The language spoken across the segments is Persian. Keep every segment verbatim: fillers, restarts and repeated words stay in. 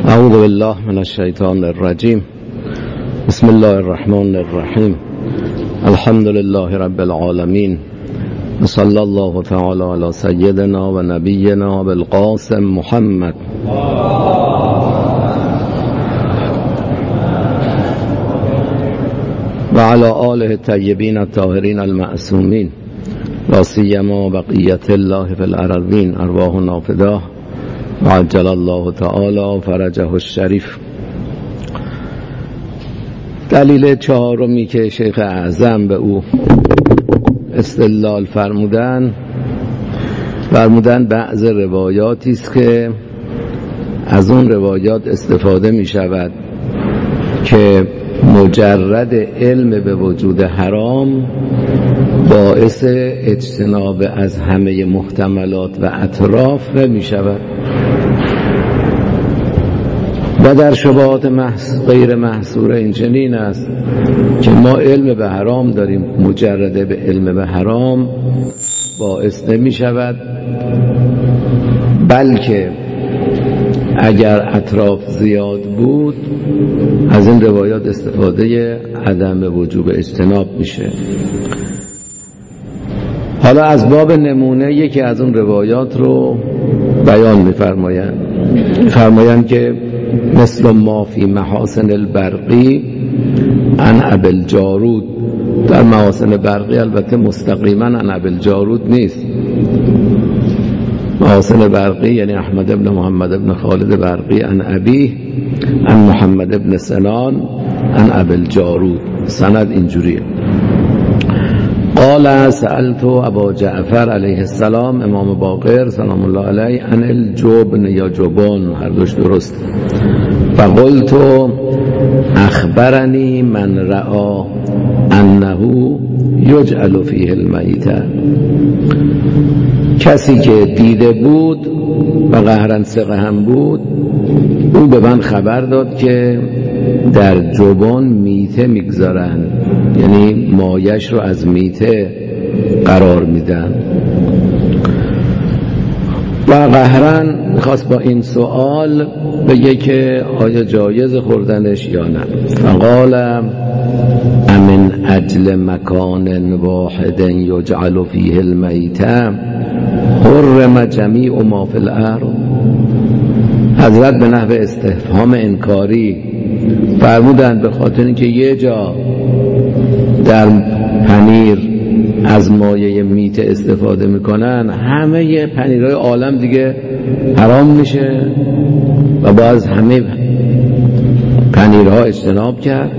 اعوذ بالله من الشیطان الرجیم. بسم الله الرحمن الرحیم. الحمد لله رب العالمین و صلی الله تعالی علی سیدنا و نبینا بالقاسم محمد و علی آله الطیبین الطاهرین المعصومین لا سیما بقیت الله فی الارضین ارواحنا فداه و عجل الله تعالی فرجه الشریف. دلیل چهارمی که شیخ اعظم به او استدلال فرمودن فرمودن بعض روایاتی است که از اون روایات استفاده می شود که مجرد علم به وجود حرام باعث اجتناب از همه محتملات و اطراف نمی شود و در شبهات محس... غیر محصوره این چنین است که ما علم به حرام داریم، مجرد به علم به حرام باعث نمی شود، بلکه اگر اطراف زیاد بود از این روایات استفاده عدم وجوب اجتناب میشه. حالا از باب نمونه یکی از اون روایات رو بیان می‌فرمایند فرمایند که مثل ما فی محاسن البرقی عن ابی الجارود. در محاسن برقی البته مستقیما عن ابی الجارود نیست. محاسن برقی یعنی احمد بن محمد بن خالد برقی عن ابیه عن محمد بن سنان عن ابی الجارود. سند اینجوریه. قال سألت ابا جعفر علیه السلام، امام باقر سلام الله علیه، عن الجبن یا جبن، هر دوش درست. فقلت اخبرنی من رأى انه یجعل فیه المیت. کسی که دیده بود و قهرن ثقه هم بود، او به من خبر داد که در جبن میته میگذارن، یعنی مایش رو از میته قرار میدن. و قهرن میخواست با این سوال بگه که آیا جایز خوردنش یا نه. فقال امن اجل مکان واحد یجعل فیه المیته حرم جمیع ما فی الارض. حضرت به نحو استفهام انکاری فرمودند به خاطر اینکه یه جا در پنیر از مایه میته استفاده میکنن، همه پنیرهای عالم دیگه حرام میشه و باز همه پنیرها اجتناب کرد.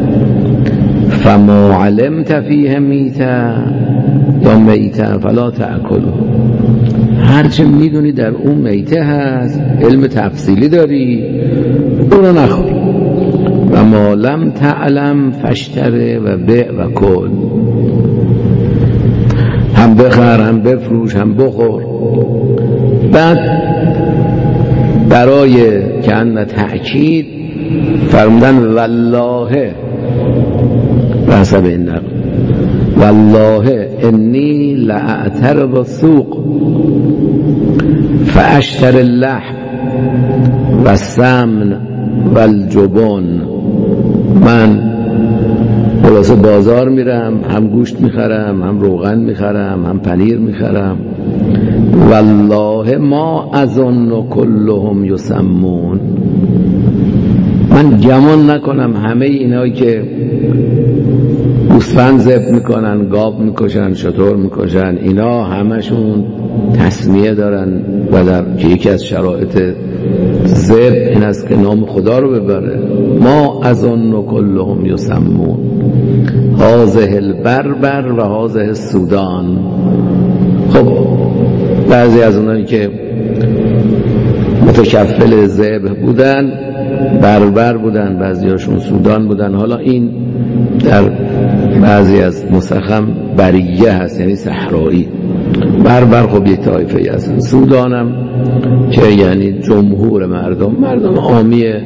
فما علمت فیه میته یا میته فلا تأکلوا. هرچه میدونی در اون میته هست، علم تفصیلی داری، اونو نخور. و ما لم تعلم فاشتر و بیع و کل. هم بخر هم بفروش هم بخور. بعد برای که ان تأکید فرمودن والله بحثب این نقل والله انی لأعترض السوق فاشتر اللحم و السمن و الجبن. من خلاصه بازار میرم، هم گوشت میخرم، هم روغن میخرم، هم پنیر میخرم. والله ما اظن کلهم یسمون. من گمان نکنم همه اینایی که گوسفند ذبح میکنن، گاو میکشن، شتر میکشن، اینا همشون تسمیه دارن و در که یکی از شرایط ذبح این است که نام خدا رو ببره. ما اظن کلهم یسمون هذه البربر و هذه السودان. خب بعضی از اونایی که متکفل ذبح بودن بربر بودن، بعضی هاشون سودان بودن. حالا این در بعضی از نسخم بریه هست، یعنی صحرایی. بربر خب یک طایفه هست. سودانم که یعنی جمهور مردم مردم عامیه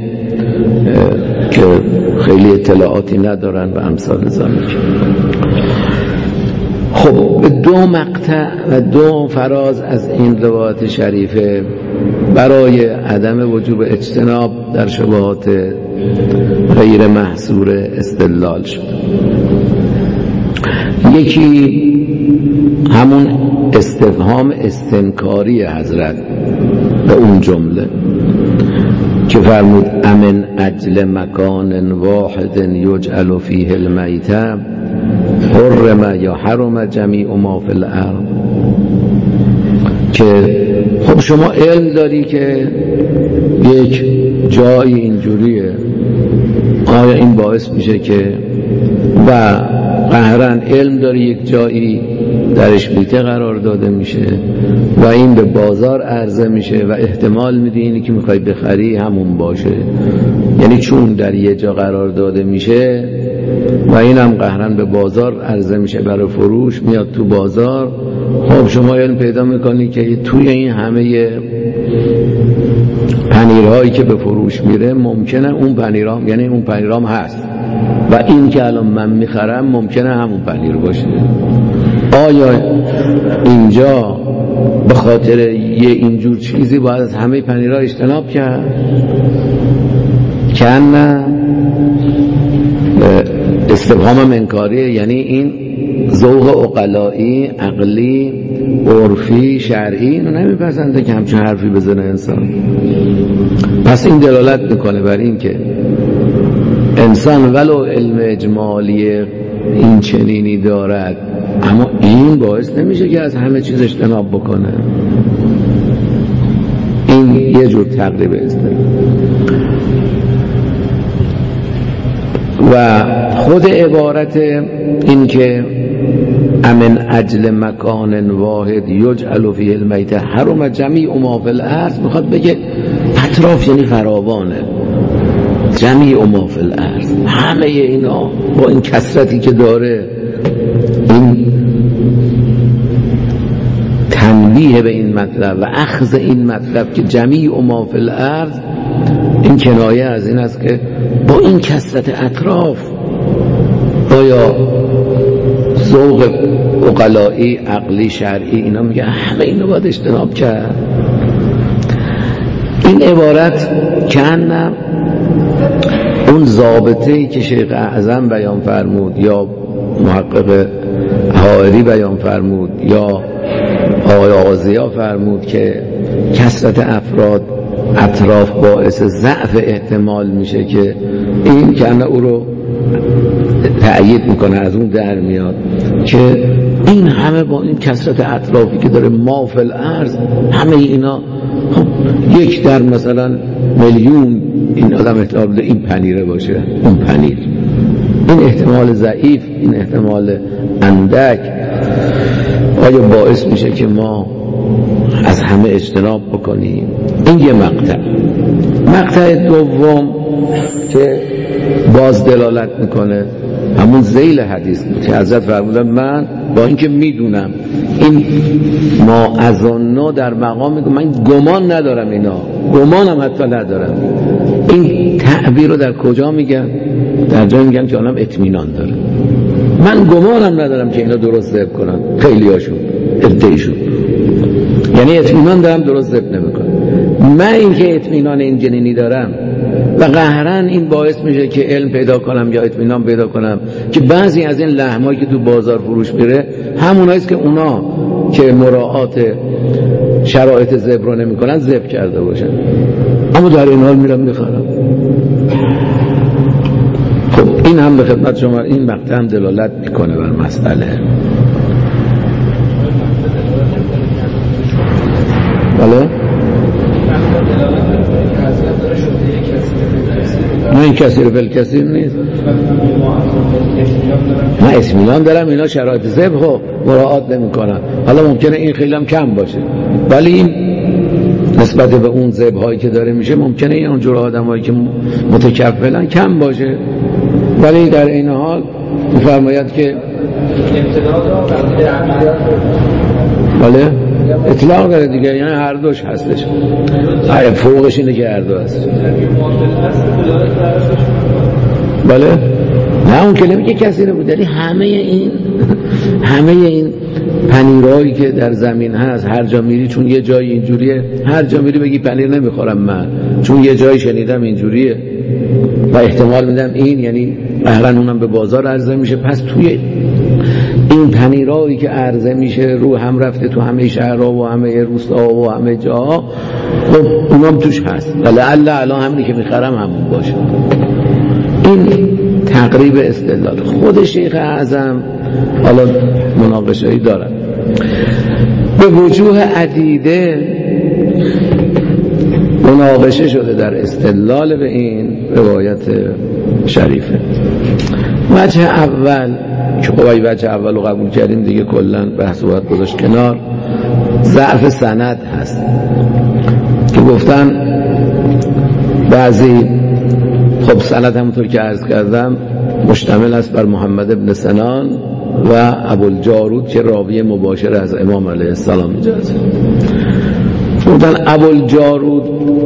که خیلی اطلاعاتی ندارن و امثال ذالک. خب دو مقطع و دو فراز از این روایت شریفه برای عدم وجوب اجتناب در شبهات غیر محصور استدلال شد. یکی همون استفهام استنکاری حضرت به اون جمله که فرمود امن اجل مکان واحد یجعل فیه المیتة حرم یا حرم جمیع ما فی الارض، که خب شما علم داری که یک جایی اینجوریه، آیا این باعث میشه که و قهرن علم داری یک جایی درش بیته قرار داده میشه و این به بازار عرضه میشه و احتمال میدی اینی که میخوای بخری همون باشه، یعنی چون در یه جا قرار داده میشه و این هم قهرن به بازار عرضه میشه برای فروش، میاد تو بازار. خب شما علم پیدا میکنی که توی این همه پنیرهایی که به فروش میره ممکنه اون پنیرام، یعنی اون پنیرام هست و این که الان من میخرم ممکنه همون پنیر باشه. آیا اینجا به خاطر یه اینجور چیزی باید از همه پنیرها اجتناب کرد؟ که نه، استفهام منکاری، یعنی این ذوق عقلایی، عقلی، عرفی، شرعی اینو نمیپسنده که همچون حرفی بزنه انسان. پس این دلالت میکنه بر این که انسان ولو علم اجمالی این چنینی دارد، اما این باعث نمیشه که از همه چیز اجتناب بکنه. این یه جور تقریب است. و خود عبارت این که امن اجل مکان واحد یجعل فیه المیتة حرم جمیع ما فی الارض، میخواد بگه اطراف یعنی فراوانه، جمیع ما فی الارض، همه اینا با این کثرتی که داره، این تنبیه به این مطلب و اخذ این مطلب که جمیع ما فی الارض، این کنایه از این است که با این کثرت اطراف آیا ذوق عقلایی، عقلی، شرعی اینا میگه همه اینو باید اجتناب کرد. این عبارت کنم اون ضابطه‌ای که شیخ اعظم بیان فرمود یا محقق حائری بیان فرمود یا آقای آغازیا فرمود که کثرت افراد اطراف باعث ضعف احتمال میشه، که این کنه او رو تأیید میکنه، از اون در میاد که این همه با این کثرت اطرافی که داره ما فی الارض، همه اینا خب یک در مثلا میلیون این آدم احتمال بده این پنیره باشه، اون پنیر، این احتمال ضعیف، این احتمال اندک آیا باعث میشه که ما از همه اجتناب بکنیم؟ این یه مقطع. مقطع دوم که باز دلالت میکنه همون ذیل حدیث بود که حضرت فرمودن من با اینکه میدونم این ما اظنه در مقام میگم من گمان ندارم، اینا گمانم حتی ندارم. این تعبیر رو در کجا میگم؟ در جای میگم که آنم اطمینان داره. من گمانم ندارم که اینا درست ذبح کنن، خیلی هاشون ادعیشون، یعنی اطمینان دارم درست ذبح نمیکنن. من اینکه اطمینان این جنینی دارم و قهرن این باعث میشه که علم پیدا کنم یا اطمینان پیدا کنم که بعضی از این لحمایی که تو بازار فروش میره هموناییست که اونا که مراعات شرایط ذبح رو نمیکنن ذبح کرده باشن، اما در این حال میرم میخرم. خب این هم به خدمت شما این مقطع هم دلالت میکنه بر مسئله. بله؟ نه این کثیر فل کثیر نیست، نه اطمینان دارم اینا شرایط ذبح رو مراعات نمیکنن. حالا ممکنه این خیلی هم کم باشه، ولی این نسبت به اون ذبح هایی که داره میشه ممکنه این اونجور آدم هایی که متکفلن کم باشه، ولی در این حال میفرماید که بله اطلاق داره دیگه، یعنی هر دوش هستش، فوقش اینه که هر دو هست. بله نه اون کلمه که کسی رو بود، یعنی همه این همه این پنیرهایی که در زمین هست هر جا میری، چون یه جای اینجوریه، هر جا میری بگی پنیر نمیخورم من، چون یه جایی شنیدم اینجوریه و احتمال میدم این، یعنی قهرن اونم به بازار عرضه میشه. پس توی این پنیرهایی که عرضه میشه رو هم رفته تو همه شهرها و همه روستاها و همه جاها، خب اونام توش هست و لعل الان همینی که میخرم همون باشه. این تقریب استدلال خود شیخ اعظم. حالا مناقشه‌ای دارن به وجوه عدیده، مناقشه شده در استدلال به این روایت شریفه. وجه اول که خب وجه اول رو قبول کردیم دیگه، کلن بحث باید گذاشت کنار، ضعف سند هست که گفتن بعضی، خب سند همونطور که عرض کردم مشتمل است بر محمد ابن سنان و ابوالجارود که راوی مباشر از امام علیه السلام می‌جازه. بودن ابوالجارود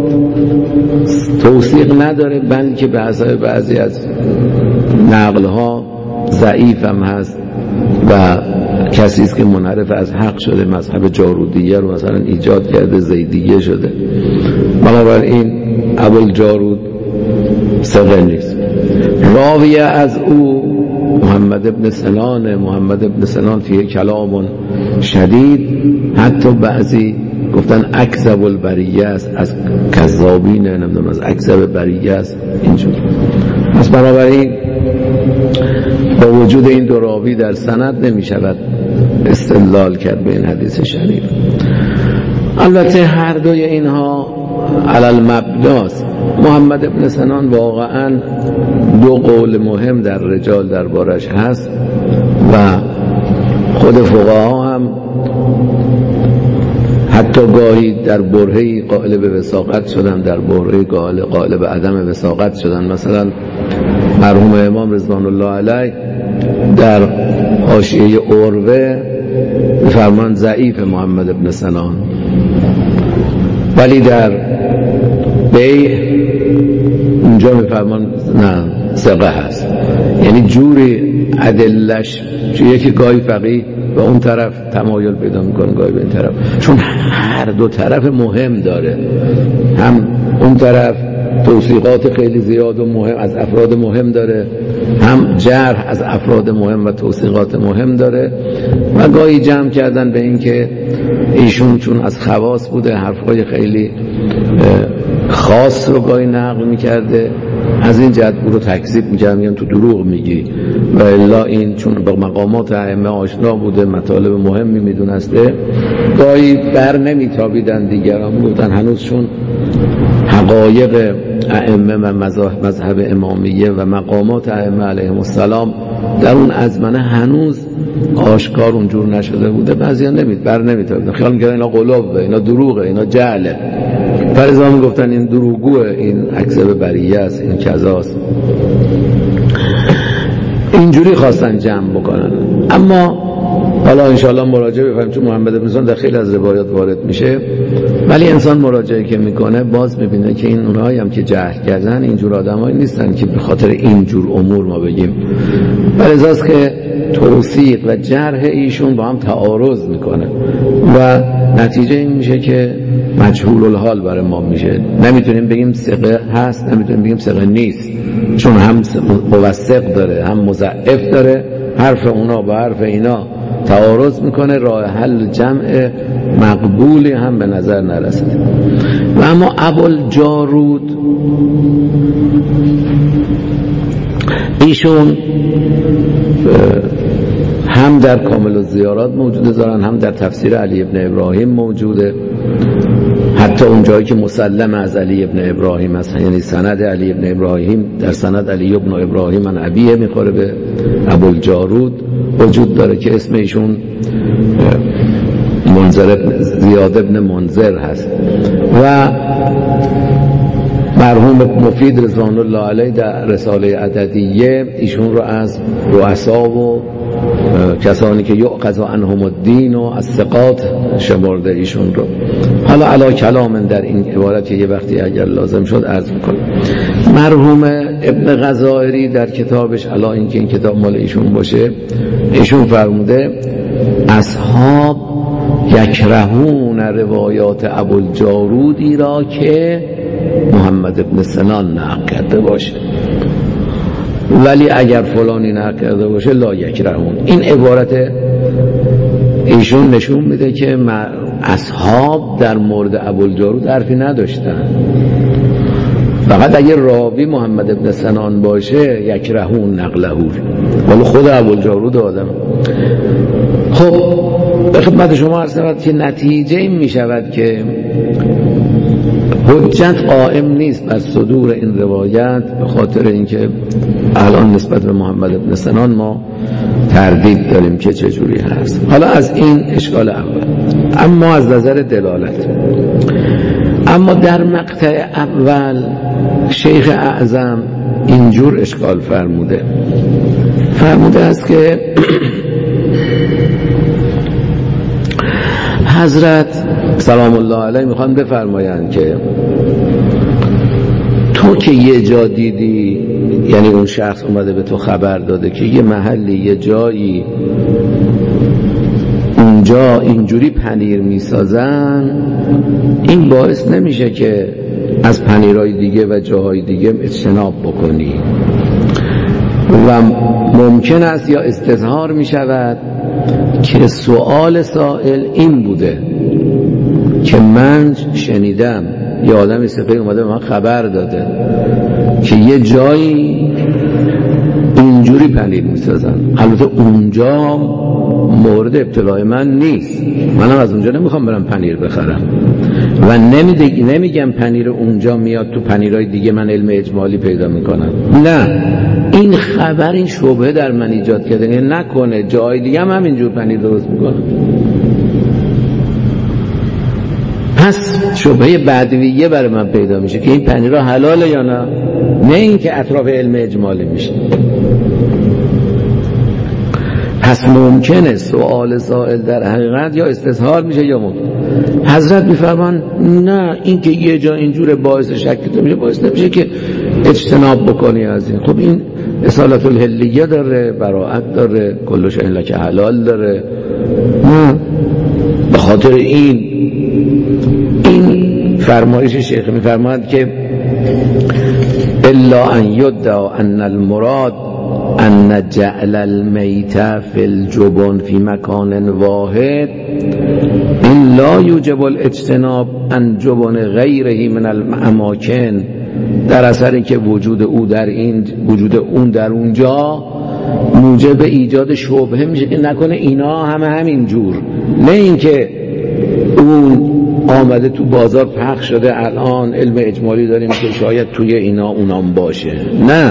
توثیق نداره، بلکه به حسب بعضی از نقل‌ها ضعیف هم هست و کسی است که منحرف از حق شده، مذهب جارودیه رو مثلا ایجاد کرده، زیدیه شده. بنابراین ابوالجارود ثقه نیست. راوی از او محمد ابن سنان، محمد ابن سنان فیه کلام شدید، حتی بعضی گفتن اکذب البریه است، از کذابین، نمیدونم از اکذب بریه است اینجور. پس بنابراین با وجود این دو راوی در سند نمی شود استدلال کرد به این حدیث شریف. البته هر دوی اینها علل مبناست. محمد ابن سنان واقعا دو قول مهم در رجال دربارش هست و خود فقها هم حتی گاهی در برهه‌ای قائل به وثاقت شدن، در برهه‌ای قائل قائل به عدم وثاقت شدن. مثلا مرحوم امام رضوان الله علیه در حاشیه عروه فرمان ضعیف محمد ابن سنان، ولی در بیع اونجا میفرمان نه ثقه هست. یعنی جوری عدلش، چون یکی گاهی فقیه و اون طرف تمایل پیدا میکنه گاهی به این طرف، چون هر دو طرف مهم داره، هم اون طرف توثیقات خیلی زیاد و مهم از افراد مهم داره، هم جرح از افراد مهم و توثیقات مهم داره و گاهی جمع کردن به این که ایشون چون از خواص بوده حرفای خیلی خاص رو گاهی نقل میکرده، از این جهت او رو تکذیب میکردن، میگن تو دروغ میگی، و الا این چون با مقامات ائمه آشنا بوده، مطالب مهمی میدونسته، گاهی بر نمیتابیدن دیگران، بودن هنوز چون حقایق ائمه و مذهب امامیه و مقامات ائمه علیهم السلام در اون ازمنه هنوز آشکار اونجور نشده بوده، بعضیا نمید بر نمیتابیدن، خیال میکردن اینا قلوبه، اینا دروغه، اینا جهله، فرضا میگفتن این دروغوه، این اکذب بریه است، این کذاست. اینجوری خواستن جمع بکنن. اما حالا انشاءالله مراجعه بفرمایید، چون محمد بن سنان در خیلی از روایات وارد میشه، ولی انسان مراجعه که میکنه باز میبینه که این اونهایی هم که جهل کردن اینجور آدمایی نیستن که به خاطر اینجور امور ما بگیم. بلذاست که توثیق و جرح ایشون با هم تعارض میکنه و نتیجه این میشه که مجهول الحال برای ما میشه. نمیتونیم بگیم ثقه هست، نمیتونیم بگیم ثقه نیست، چون هم موثق داره هم مضعف داره، حرف اونا با حرف اینا تعارض میکنه، راه حل جمع مقبولی هم به نظر نرسید. و اما ابوالجارود ایشون هم در کامل الزیارات موجوده دارن، هم در تفسیر علی ابن ابراهیم موجوده، حتی اون جایی که مسلم از علی ابن ابراهیم است، یعنی سند علی ابن ابراهیم در سند علی ابن ابراهیم من ابیه میخوره به ابوالجارود وجود داره که اسم ایشون منذر زیاد ابن منذر هست. و مرحوم مفید رضوان الله علیه در رساله عددیه ایشون رو از رؤسا و کسانی که یؤخذ عنهم الدین و از ثقات شمرده ایشون رو. حالا علا کلام در این عبارت یه وقتی اگر لازم شد عرض میکنم. مرحوم ابن غزائری در کتابش، علا اینکه این کتاب مال ایشون باشه، ایشون فرموده اصحاب یکرهون روایات ابوالجارودی را که محمد ابن سنان نقل کرده باشه، ولی اگر فلانی نقل کرده باشه لا یکرهون. این عبارت ایشون نشون میده که اصحاب در مورد ابوالجارود حرفی نداشتن، فقط اگر راوی محمد ابن سنان باشه یکرهون نقلهو، ولی خود ابوالجارود آدم. خب به خدمت شما عرض شود که نتیجه این می شود که حجت قائم نیست بر صدور این روایت، به خاطر اینکه الان نسبت به محمد ابن سنان ما تردید داریم که چجوری هست. حالا از این اشکال اول. اما از نظر دلالت، اما در مقطع اول شیخ اعظم اینجور اشکال فرموده فرموده است که حضرت سلام الله علیه میخوان بفرمایند که تو که یه جا دیدی، یعنی اون شخص اومده به تو خبر داده که یه محلی یه جایی اونجا اینجوری پنیر میسازن، این باعث نمیشه که از پنیرهای دیگه و جاهای دیگه اجتناب بکنی و ممکن است یا استظهار میشود که سؤال سائل این بوده که من شنیدم یه آدمی سپهری اومده به من خبر داده که یه جایی اینجوری پنیر میسازن. البته اونجا مورد ابتلاع من نیست، منم از اونجا نمیخوام برم پنیر بخرم و نمیگم پنیر اونجا میاد تو پنیرهای دیگه من علم اجمالی پیدا میکنم. نه، این خبر این شبهه در من ایجاد کرده، یعنی نکنه جای دیگه هم همینجور پنیر درست میکنم. پس شبهه بدویه برای من پیدا میشه که این پنیرها حلاله یا نه، نه این که اطراف علم اجمالی میشه. پس ممکنه سؤال سائل در حقیقت یا استظهار میشه یا ممکن. حضرت میفرمان نه، این که یه جا اینجور باعث شک تو میشه، باعث نمیشه که اجتناب بکنی از این. خب این اصالت الحلیه داره، براءت داره، کلش الا که حلال داره. نه، به خاطر این این فرمایش شیخ میفرماید که الا ان یدعا ان المراد ان جعل المیت فی الجبن فی مکان واحد این لا یوجب الاجتناب عن جبن غیره من الاماکن، در اثر که وجود او در این وجود اون در اونجا موجب ایجاد شبهه میشه که نکنه اینا همه همین جور، نه اینکه اون آمده تو بازار پخش شده الان علم اجمالی داریم که شاید توی اینا اونام باشه. نه،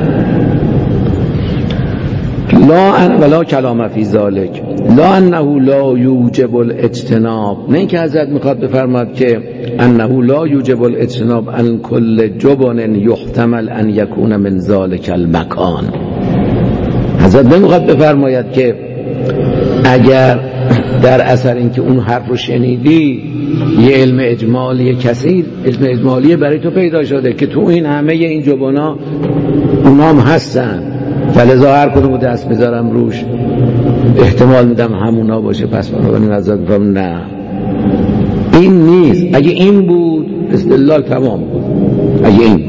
لا ان ولا کلام فی ذلک لا انه لا یوجب الاجتناب، نه اینکه حضرت میخواد بفرماد که انه لا یوجب الاجتناب عن کل جبن یحتمل ان یکون من ذلک المکان. حضرت نمیخواد بفرماید که اگر در اثر اینکه اون حرف رو شنیدی یه علم اجمالی کثیر، علم اجمالی برای تو پیدا شده که تو این همه این جبنا اونام هستن، فلذا هر کدوم دست میذارم روش احتمال میدم همونا باشه، پس بنابراین حضرت میفرماید نه، این نیست. اگه این بود استدلال تمام بود. اگه این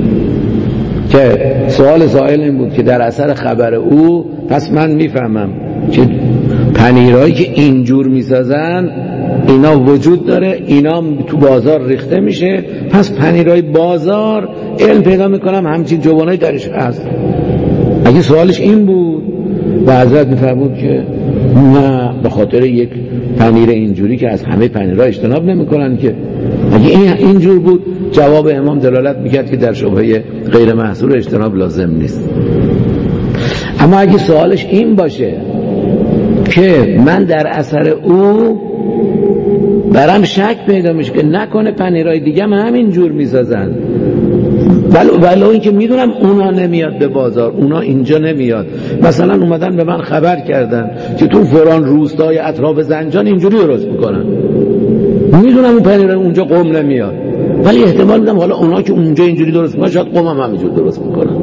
که سوال سائل این بود که در اثر خبر او پس من میفهمم که پنیرهایی که اینجور میسازن اینا وجود داره، اینا تو بازار ریخته میشه، پس پنیرهای بازار علم پیدا میکنم همچین جوانایی درش هست. اگه سوالش این بود و حضرت میفرمود که نه، به خاطر یک پنیر اینجوری که از همه پنیرها اجتناب نمیکنن که، اگه این اینجور بود جواب امام دلالت میکرد که در شبهه غیر محصور اجتناب لازم نیست. اما اگه سوالش این باشه که من در اثر او برام شک پیدا میشه که نکنه پنیرای دیگه هم همین جور میسازن، ولو ولو این که میدونم اونا نمیاد به بازار، اونا اینجا نمیاد. مثلا اومدن به من خبر کردن که تو فلان روستای اطراف زنجان اینجوری درست میکنن، میدونم اون پنیرای اونجا قم نمیاد، ولی احتمال میدم حالا اونا که اونجا اینجوری درست میکنن شاید قم هم همینجور درست میکنن،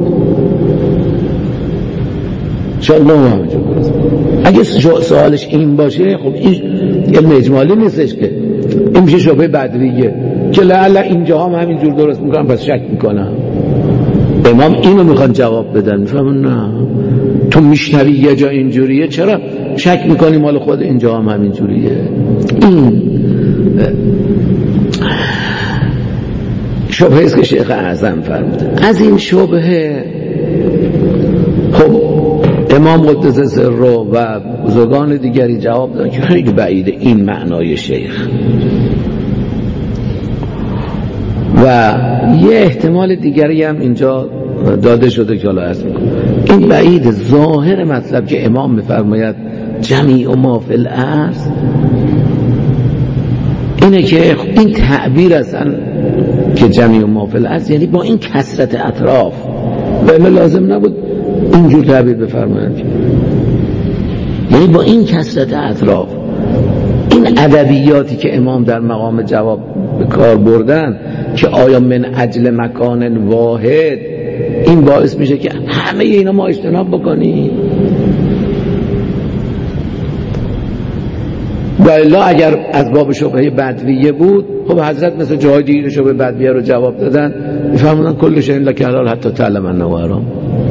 شاید قم هم همینجور درست میکنن. اگه سوالش این باشه خب این یه اجمالی نیستش که این میشه شبهه بدویه که لعل اینجا هم همینجور درست میکنن پس شک میکنن. امام اینو میخوان جواب بدن، میفهمون نه تو میشنوی یه جا اینجوریه چرا شک میکنی مال خود اینجا هم همینجوریه. این شبهه است که شیخ اعظم فرموده. از این شبهه خب امام قدس سره و بزرگان دیگری جواب دادن که خیلی بعیده این معنای شیخ، و یه احتمال دیگری هم اینجا داده شده که حالا عرض میکنم. این بعید ظاهر مطلب که امام میفرماید جمیع ما فی الارض اینه که این تعبیر اصلا که جمیع ما فی الارض یعنی با این کثرت اطراف، و اما لازم نبود اینجور تعبیر بفرمایند، یعنی با این کثرت اطراف. این ادبیاتی که امام در مقام جواب به کار بردن که آیا من اجل مکان واحد، این باعث میشه که همه اینا ما اجتناب بکنیم. و الا اگر از باب شبهه بدویه بود خب حضرت مثل جای دیگه شبهه بدویه رو جواب دادن، میفهمونن کل شیء لک حلال حتی تعلم انه حرام.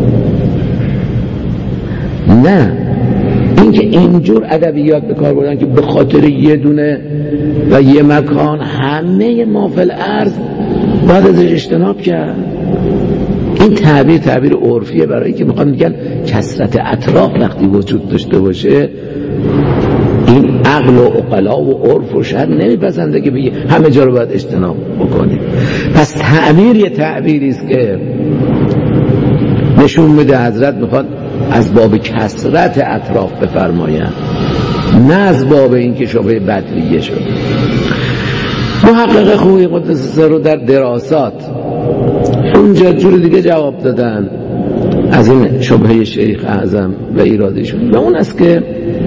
نه، این که اینجور ادبیات به کار بردن که به خاطر یه دونه و یه مکان همه ما فی الارض باید ازش اجتناب کرد. این تعبیر تعبیر عرفیه برای که میخوان میگن کثرت اطراف وقتی وجود داشته باشه این عقل و عقلا و عرف و شرع نمیپسنده که بگی همه جا رو باید اجتناب بکنیم. پس تعبیر یه تعبیری است که نشون میده حضرت میخواد از باب کثرت اطراف بفرمایند، نه از باب این که شبهه بدویه شد. محقق خویی قدس سره رو در دراسات اونجا جور دیگه جواب دادن از این شبهه شیخ اعظم و ایرادشون، و اون است که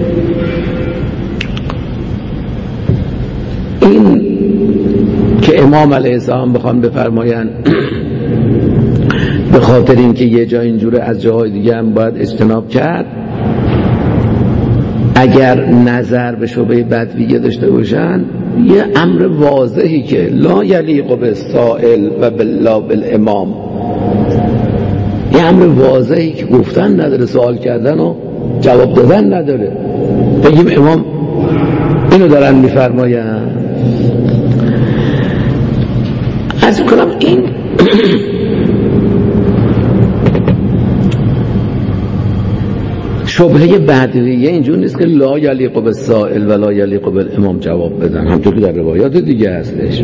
این که امام علیه السلام بخوان بفرمایند به خاطر اینکه یه جا اینجوره از جاهای دیگه هم باید اجتناب کرد، اگر نظر به شبهه بدویه داشته باشن یه امر واضحی که لا یلیق بالسائل و بالله بالامام، یه امر واضحی که گفتن نداره، سوال کردن و جواب دادن نداره، بگیم امام اینو دارن میفرماین. از کنم این شبهه بدویه اینجور نیست که لا یلیق بالسائل و لا یلیق بالامام جواب بدن، همونطور که در روایات دیگه هستش.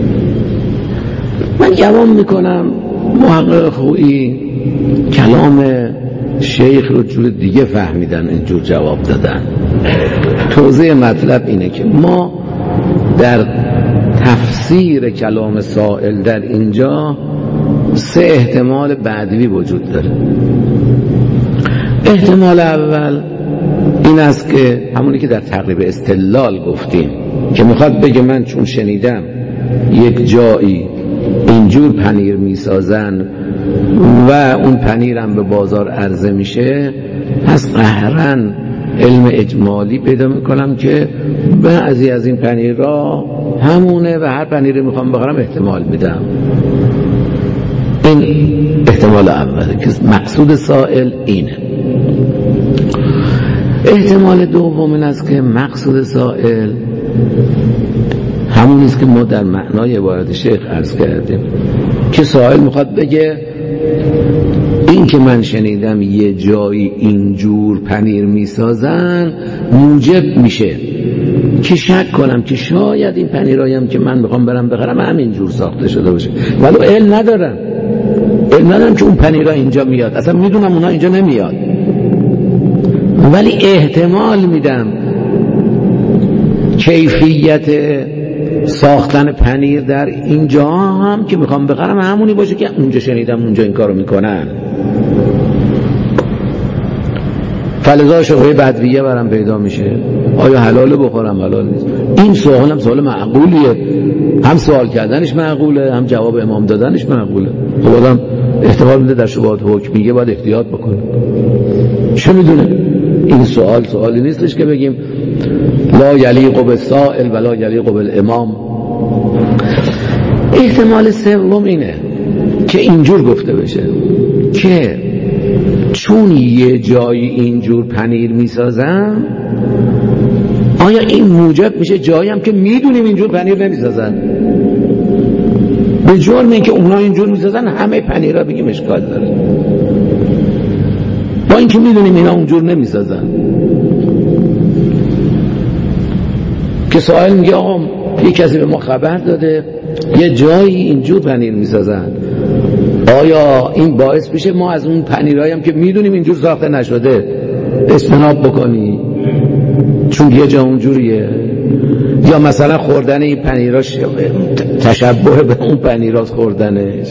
من گمان میکنم محقق خویی کلام شیخ رو جور دیگه فهمیدن اینجور جواب دادن. توضیح مطلب اینه که ما در تفسیر کلام سائل در اینجا سه احتمال بدوی وجود داره. احتمال اول این است که همونی که در تقریب استدلال گفتیم که میخواد بگه من چون شنیدم یک جایی اینجور پنیر میسازن و اون پنیرم به بازار عرضه میشه، پس قهرن علم اجمالی پیدا میکنم که بعضی از این پنیرها همونه و هر پنیری میخوام بخورم احتمال میدم. این احتمال اوله که مقصود سائل اینه. احتمال دوم این است که مقصود سائل همون است که ما در معنای عبارت شیخ عرض کردیم که سائل میخواد بگه این که من شنیدم یه جایی اینجور پنیر میسازن موجب میشه که شک کنم که شاید این پنیرایم که من میخوام برم بخرم همینجور ساخته شده باشه، ولی علم ندارم علم ندارم که اون پنیرها اینجا میاد، اصلا میدونم اونا اینجا نمیاد، ولی احتمال میدم کیفیت ساختن پنیر در اینجا هم که میخوام بخرم همونی باشه که اونجا شنیدم اونجا این کارو میکنن. فلذا شبهه بدویه برام پیدا میشه، آیا حلاله بخورم حلال نیست. این سوال هم سوال معقولیه، هم سوال کردنش معقوله هم جواب امام دادنش معقوله. خب آدم احتمال میده در شبهات حکمیه باید احتیاط بکنه. چه میدونه این سوال سوالی نیستش که بگیم لا یلیق بالسائل ولا یلیق بالامام. احتمال سوم اینه که اینجور گفته بشه که چون یه جایی اینجور پنیر میسازن، آیا این موجب میشه جایی هم که میدونیم اینجور پنیر نمیسازن؟ به جرم این که اونا اینجور میسازن همه پنیرها بگیم اشکال داره، با این که میدونیم اینا اونجور نمیسازن. که سوال میگه آقا یه کسی به ما خبر داده یه جایی اینجور پنیر میسازن، آیا این باعث میشه ما از اون پنیرهایی هم که میدونیم اینجور ساخته نشده اجتناب بکنی چون یه جا اونجوریه؟ یا مثلا خوردن این پنیرها تشبه به اون پنیرها خوردنش؟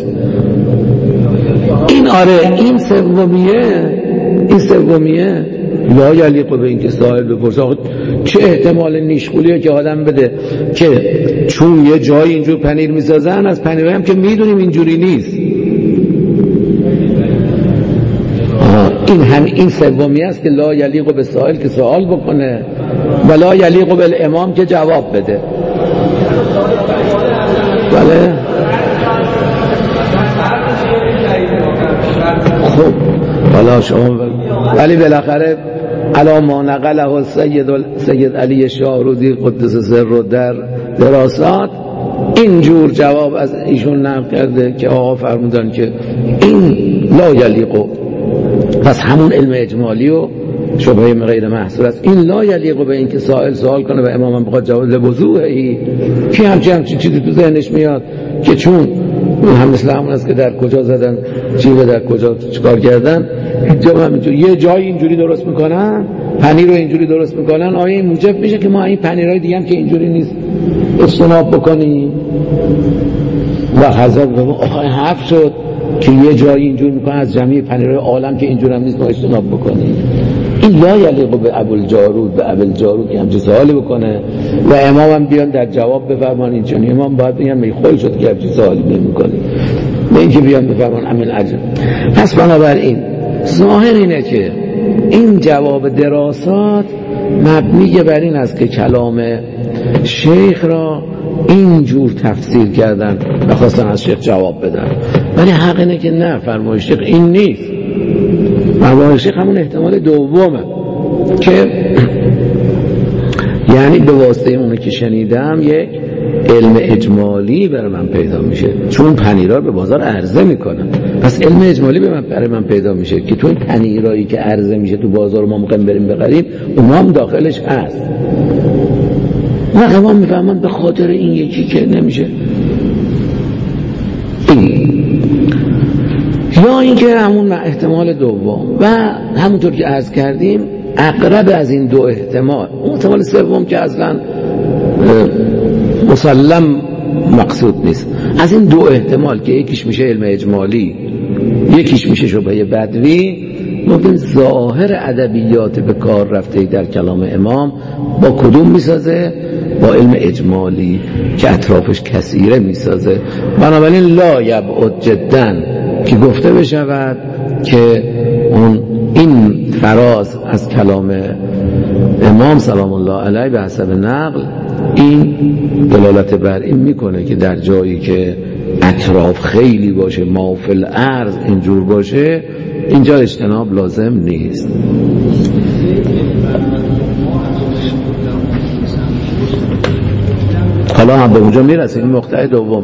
این آره این سومیه، این سومیه لا یلیق به این که سائل بپرسه چه احتمال نیشخولیه که آدم بده که چون یه جایی اینجور پنیر میسازن از پنیرهایی هم که میدونیم اینجوری نیست. این هم این سومی است که لا یلیق به سائل که سوال بکنه و لا یلیق بالامام که جواب بده. بله خب حالا شما ولی بالاخره علا ما نقله سید سید علی شاهرودی قدس سره در دراسات اینجور جواب از ایشون نقل کرده که آقا فرمودن که این لا یلیق، پس همون علم اجمالی و شبهه غیر محصول است. این لا یلیق به این که سائل سوال کنه و امام هم بخواد جواب لبوزوهی که همچی همچی چیزی تو ذهنش میاد که چون هم مثل همون است که در کجا زدن جیبه در کجا چکار کردن، اینجا همینجور یه جایی اینجوری درست میکنن پنیر رو اینجوری درست میکنن، آیا این موجب میشه که ما این پنیرهای دیگه هم که اینجوری نیست اجتناب بکنیم؟ و حضرت به ما آخه حرف شد که یه جایی اینجور میکنن از جمعی پنیرهای عالم که اینجور هم نیست ما اجتناب بکنیم. این لا یلیق به ابوالجارود به ابوالجارود که همچه سوالی بکنه و امام هم بیان در جواب بفرمان این چون امام باید بگم میخول شد که همچه سوالی نمیکنه به این که بیان بفرمان امین عجب. پس بنابراین ظاهر اینه که این جواب دراسات مبنی بر این است که کلام شیخ را اینجور تفسیر کردن و خواستن از شیخ جواب بدن، ولی حق اینه که نه، فرمای شیخ این نیست. فرمای شیخ همون احتمال دومه که یعنی به واسطه اونه که شنیدم یک علم اجمالی برای من پیدا میشه، چون پنیرها به بازار عرضه میکنن، پس علم اجمالی به من برای من پیدا میشه که تو این پنیرایی که عرضه میشه تو بازار ما ممکن بریم بخریم اونها هم داخلش هست. ما میفهمن به خاطر این یکی که نمیشه این، یا اینکه همون احتمال دوم و همونطور که عرض کردیم اقرب از این دو احتمال اون احتمال سوم که اصلا مسلم مقصود نیست. از این دو احتمال که یکیش میشه علم اجمالی یکیش میشه شبهه بدوی، ممکن ظاهر ادبیات به کار رفته در کلام امام با کدوم میسازه؟ با علم اجمالی که اطرافش کثیره میسازه. بنابراین لا یبعد جدا که گفته بشود که اون این فراز از کلام امام سلام الله علیه به حسب نقل این دلالت بر این میکنه که در جایی که اطراف خیلی باشه مافل ارض اینجور باشه اینجا اجتناب لازم نیست. حالا هم به اونجا میرسه این مقطع دوم.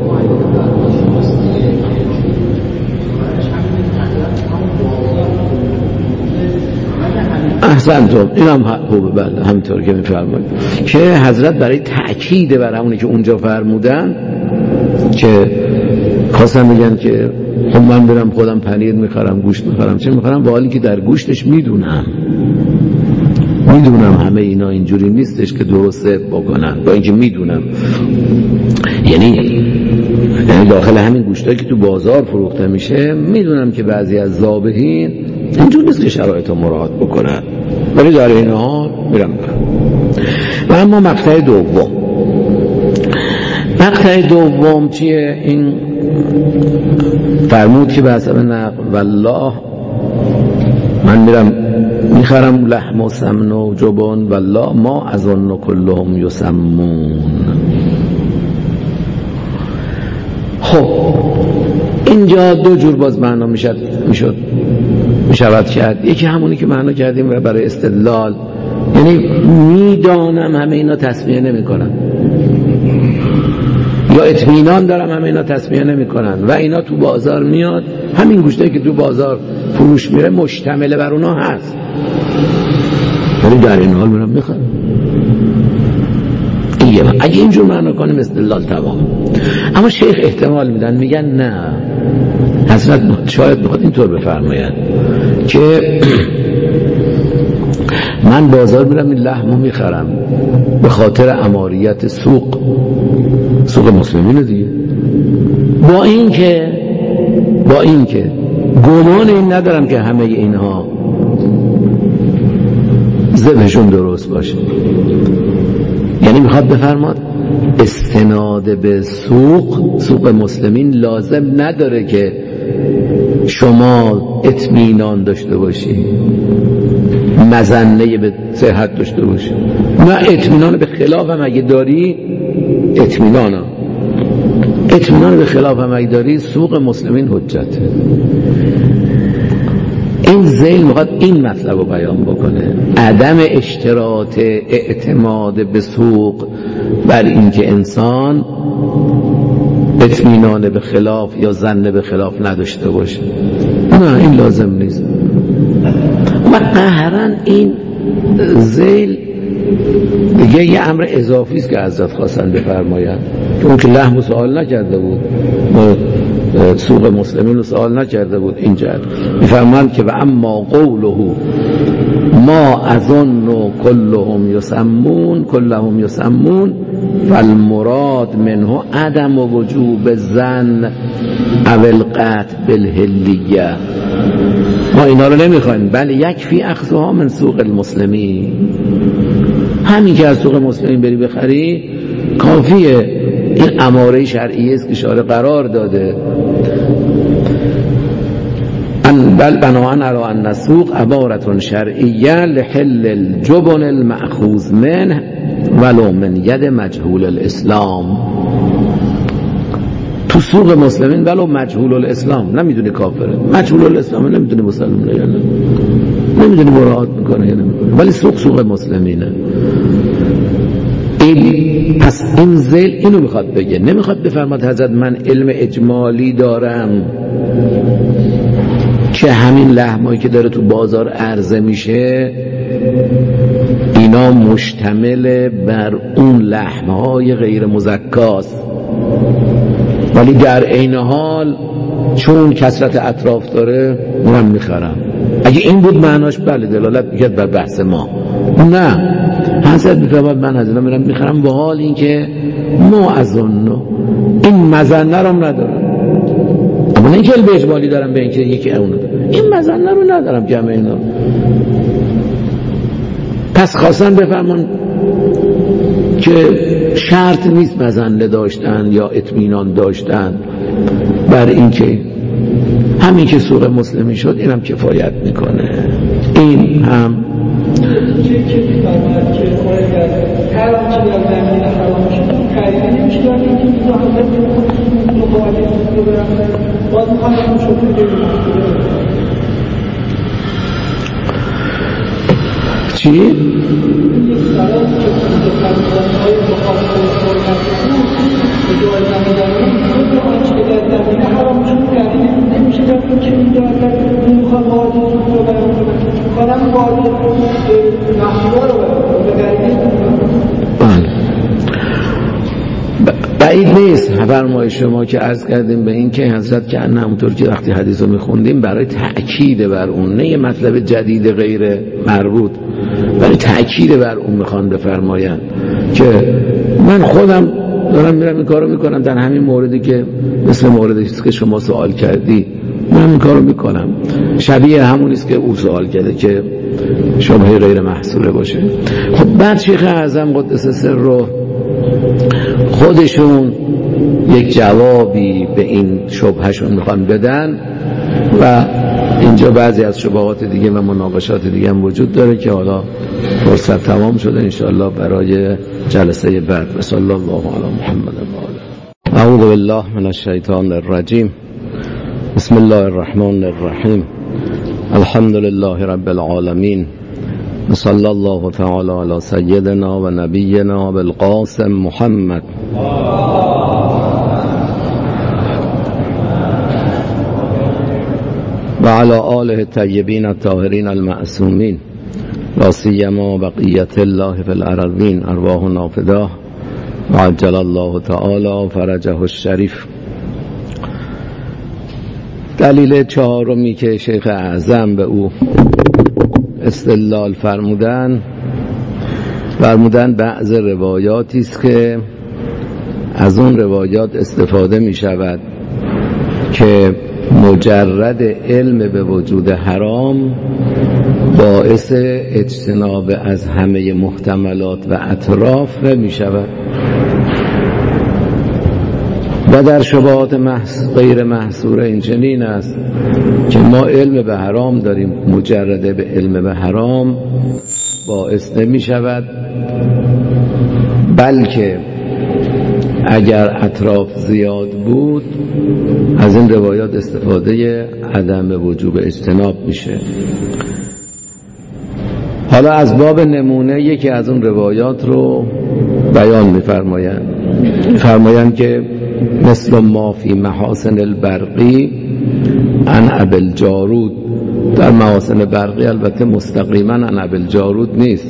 احسنتم، این هم خوبه. بله همینطور که میفرمایید که حضرت برای تأکید بر همونی که اونجا فرمودن که خواستن میگن که خب من برم خودم پنیر میخرم گوشت میخرم چه میخرم با حالی که در گوشتش میدونم میدونم همه اینا اینجوری نیستش که درسته بکنن، با اینکه میدونم یعنی یعنی داخل همین گوشتایی که تو بازار فروخته میشه میدونم که بعضی از ذابحین اینجور نیست که شرایط رو مراعات بکنن، ولی در این حال میرم. و اما مقطع دوم، مقطع دوم چیه؟ این فرمود که به حسب نقل والله من میرم میخرم لحم و سمن و جبن والله ما اظن کلهم یسمون. خب اینجا دو جور باز معنا میشد میشد میشود کرد. یکی همونی که معنا کردیم برای استدلال، یعنی میدانم همه اینا تسمیه نمی کنن یا اطمینان دارم همه اینا تسمیه نمی کنن و اینا تو بازار میاد، همین گوشته که تو بازار فروش میره مشتمل بر اونا هست، ولی در این حال میرم میخوام. اگه اینجور معنا کنیم استدلال تمام. اما شیخ احتمال میدن، میگن نه حضرت شاید بخواد اینطور بفرماید که من بازار میرم این لحمو میخرم به خاطر اماریت سوق سوق مسلمین دیگه، با این که با این که گمان این ندارم که همه اینها ذبحشون درست باشه. یعنی میخواد بفرماد استناد به سوق سوق مسلمین لازم نداره که شما اطمینان داشته باشی، مظنه به صحت داشته باشی. نه، اطمینان به خلاف هم اگه داری، اطمینان هم اطمینان به خلاف هم اگه داری سوق مسلمین حجته. این ذیل میخواد این مطلب رو بیان بکنه، عدم اشتراط اعتماد به سوق بر اینکه انسان اطمینان به خلاف یا ظن به خلاف نداشته باشه. نه، این لازم نیست. و قهرن این ذیل دیگه یه امر اضافی است که حضرت خواستن بفرمایند، که اون که لحم سوال نکرده بود، سوق مسلمین رو سوال نکرده بود، اینجا میفرمایند که و اما قوله ما اظن کلهم یسمون کلهم یسمون فالمراد منه عدم وجوب الظن او القطع بالحلیه. ما اینا رو نمیخوایم، بل یکفی اخذها من سوق المسلمین. همین که از سوق مسلمین بری بخری کافیه. این اماره شرعیه است که شارع قرار داده. ان بل بناءً علی ان السوق عبارة شرعیه لحل الجبن المأخوذ منه ولو من ید مجهول الاسلام. تو سوق مسلمین ولو مجهول الاسلام، نمیدونی کافره، مجهول الاسلام نمیدونی مسلمانه یا نه، نمیدونی مراعات میکنه یا نمیکنه، ولی سوق سوق مسلمینه. این پس این ذیل اینو میخواد بگه، نمیخواد بفرماد حضرت من علم اجمالی دارم که همین لحمایی که داره تو بازار عرضه میشه اینا مشتمل بر اون لحمهای غیر مزکاست، ولی در عین حال چون کثرت اطراف داره اونم میخرم. اگه این بود معناش بله دلالت میکرد بر بحث ما. نه، حضرت میفرماد من حضرت میرم میخرم با حال این که ما اظن این مظنه رو ندارم، اما نه اینکه علم اجمالی دارم به اینکه یکی اونو دارم، این مظنه رو ندارم که همه اینا. پس خواستن بفرمان که شرط نیست مظنه داشتن یا اطمینان داشتن بر اینکه همین که سوق مسلمی شد اینم کفایت میکنه. این هم چی؟ بعید نیست فرمایش شما که عرض کردیم به این که حضرت که همونطور که وقتی حدیث رو میخوندیم برای تأکید بر اون، نه یه مطلب جدید غیر مربوط، برای تأکید بر اون میخوان بفرماین که من خودم دارم میرم این کارو میکنم در همین موردی که مثل موردی که شما سوال کردی من این کارو میکنم، شبیه همونیست که او سوال کرده که شبهه غیر محصوله باشه. خب بعد شیخ اعظم قدس سر رو خودشون یک جوابی به این شبهشون میخوان بدن و اینجا بعضی از شبهات دیگه و مناقشات دیگه هم وجود داره که حالا فرصت تمام شده انشاءالله برای جلسه بعد. و صلی الله علی محمد و آله. اعوذ بالله من الشیطان الرجیم. بسم الله الرحمن الرحیم. الحمد لله رب العالمین و صلی الله تعالی علی سیدنا و نبینا بالقاسم محمد و علی آله الطیبین الطاهرین المعصومین لا سیما بقیت الله فی الارضین ارواحنا فداه و عجل الله تعالی فرجه الشریف. دلیل چهارمی که شیخ اعظم به او استدلال فرمودن فرمودن بعض روایاتی است که از اون روایات استفاده می شود که مجرد علم به وجود حرام باعث اجتناب از همه محتملات و اطراف نمی شود. و در شبهات محس غیر محصوره این چنین است که ما علم به حرام داریم، مجرده به علم به حرام باعث نمی شود، بلکه اگر اطراف زیاد بود از این روایات استفاده عدم وجوب اجتناب میشه. حالا از باب نمونه یکی از اون روایات رو بیان می‌فرمایند فرمایند که مثل ما فی محاسن البرقی عن ابی الجارود. در محاسن برقی البته مستقیما عن ابی الجارود نیست.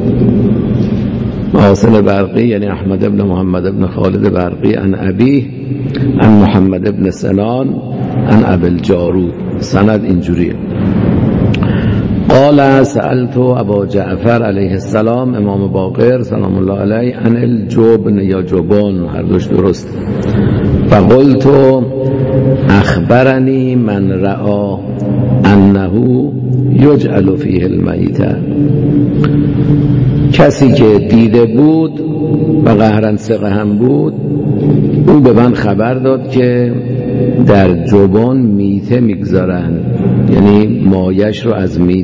محاسن برقی یعنی احمد ابن محمد ابن خالد برقی عن ابیه عن محمد ابن سنان عن ابی الجارود. سند اینجوریه. قال سألت ابا جعفر علیه السلام، امام باقر سلام الله علیه، عن الجبن یا جبن، هر دوش درست. فقلت اخبرنی من رأى انه یجعل فیه المیت. کسی که دیده بود و قهرن ثقه هم بود، او به من خبر داد که در جبن میته میگذارن، یعنی مایش رو از میته